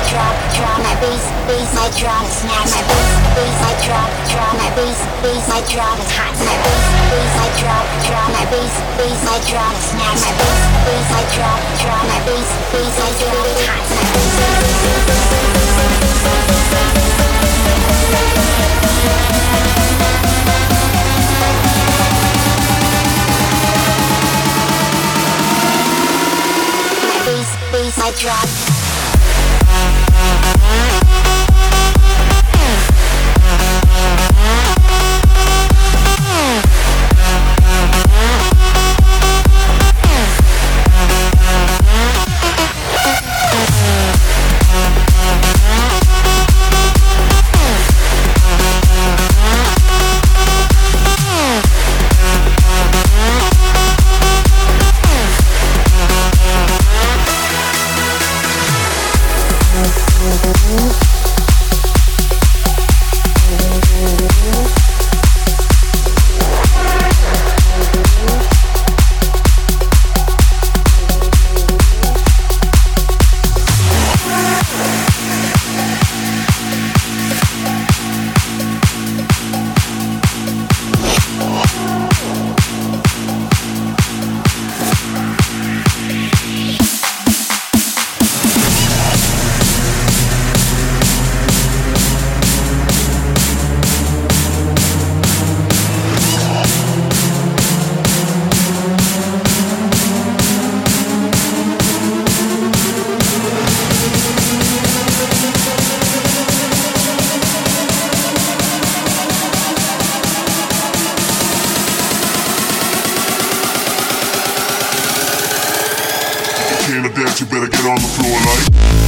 drop, my bass, I drop, snap, my bass, I drop, my bass, I drop, hot, my bass, I drop, my bass, I drop, snap, my bass, I drop, my bass, I drop, hot, my bass, I drop. You better get on the floor like.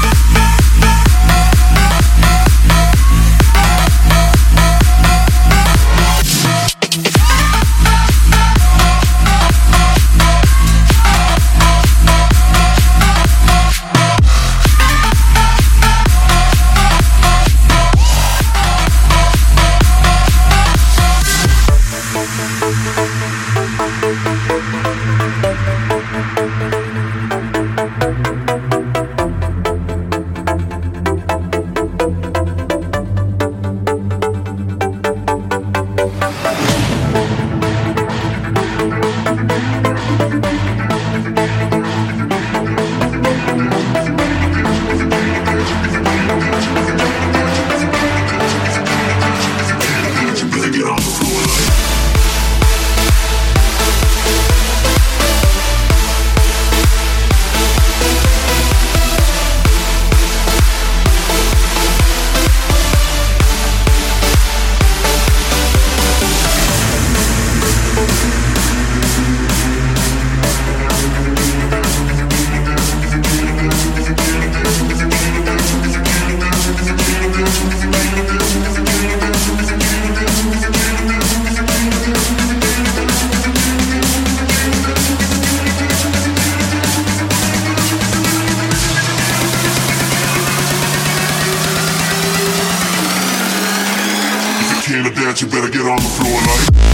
You better get on the floor like.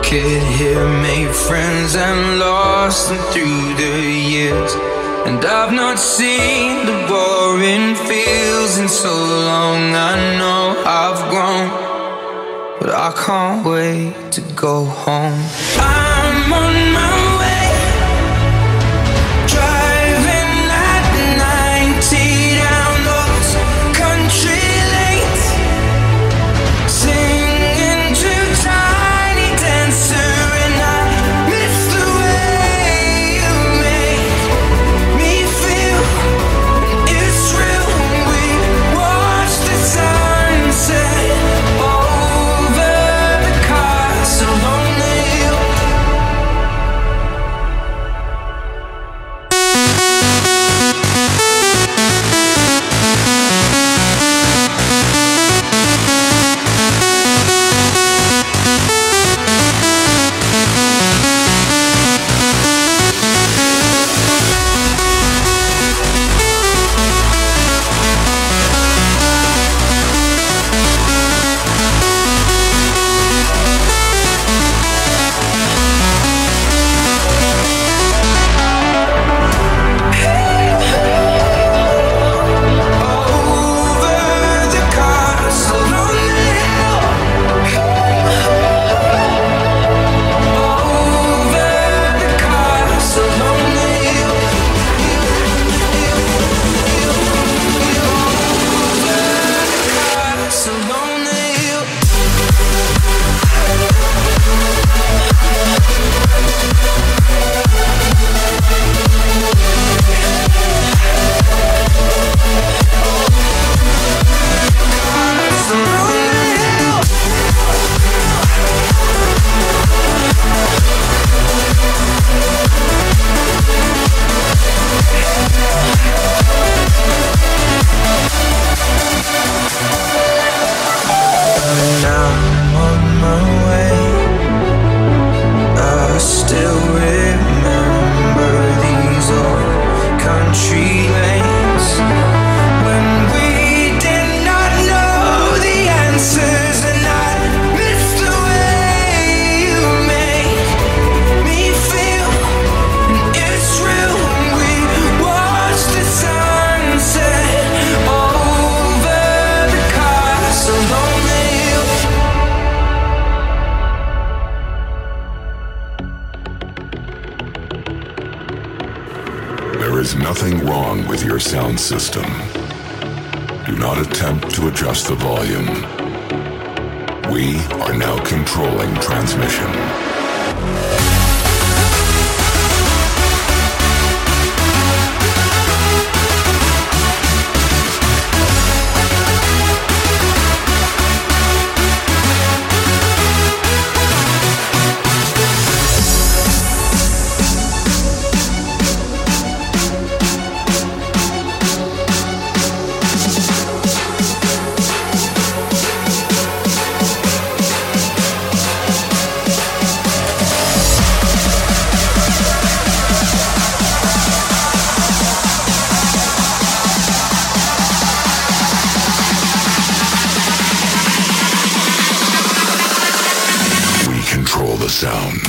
kid here, made friends and lost them through the years. And I've not seen the boring fields in so long. I know I've grown, but I can't wait to go home. I'm on my way, driving at 90 down those country lanes, singing to Tiny Dancer, and I miss the way you make me feel. It's real when we watch the sunset over the castle on the hill. There is nothing wrong with your sound system. Do not attempt to adjust the volume. We are now controlling transmission. Sound.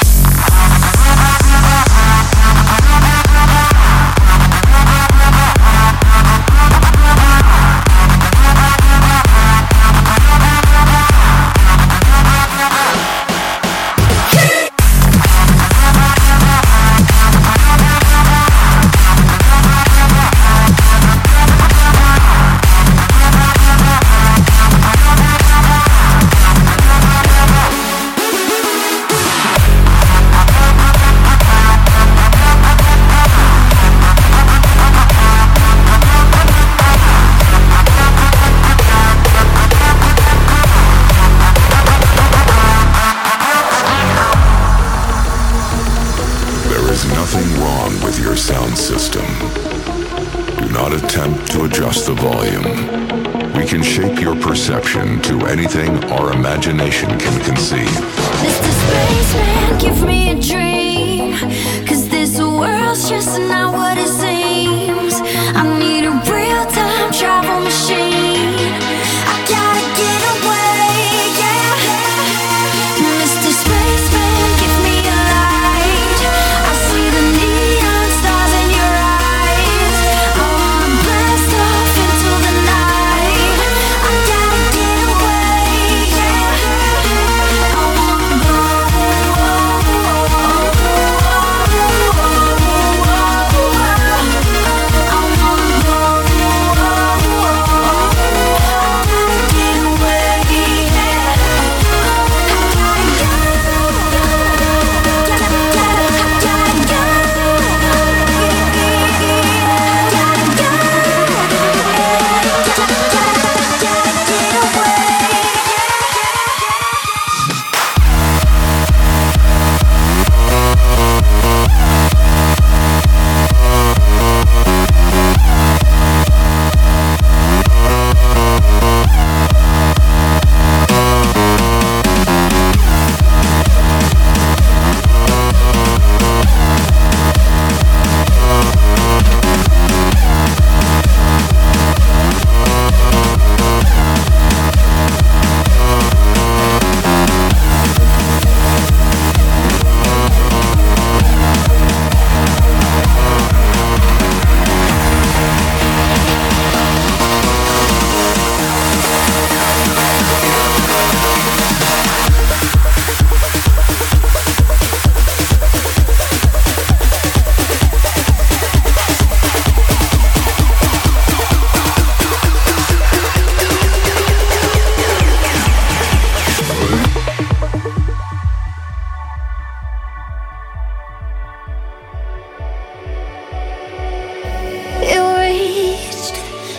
The volume. We can shape your perception to anything our imagination can conceive. Mr. Spaceman, give me a dream, 'cause this world's just not what it seems. I need a real-time travel machine. I gotta get away, yeah. Mr. Spaceman.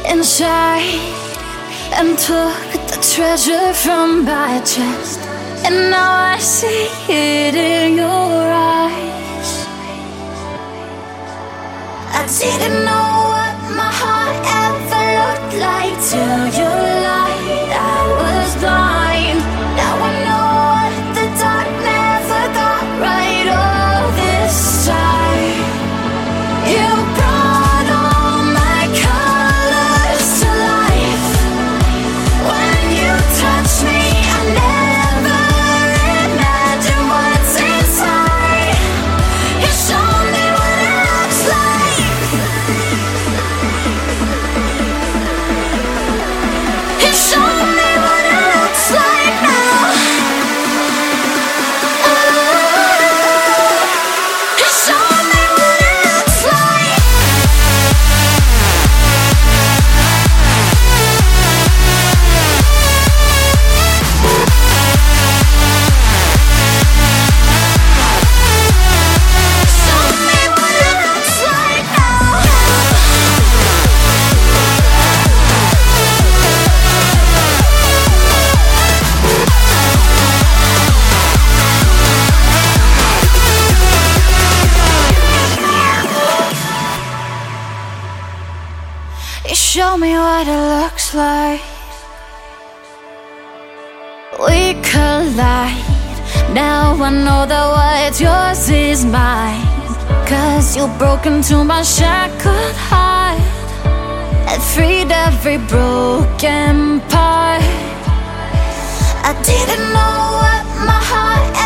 inside and took the treasure from my chest. And now I see it in your eyes. I didn't know what my heart ever looked like till you lied. I was blind. Now I know what the dark never got right all this time. You brought all my colors to life. When you touch me, I never imagine what's inside. You show me what it looks like. You show me what it looks like now. You show me what it looks like. Show me what it looks like now. You show me what it looks like. We collide. Now I know that what's yours is mine. 'Cause you broke into my shackled heart and freed every broken part. I didn't know what my heart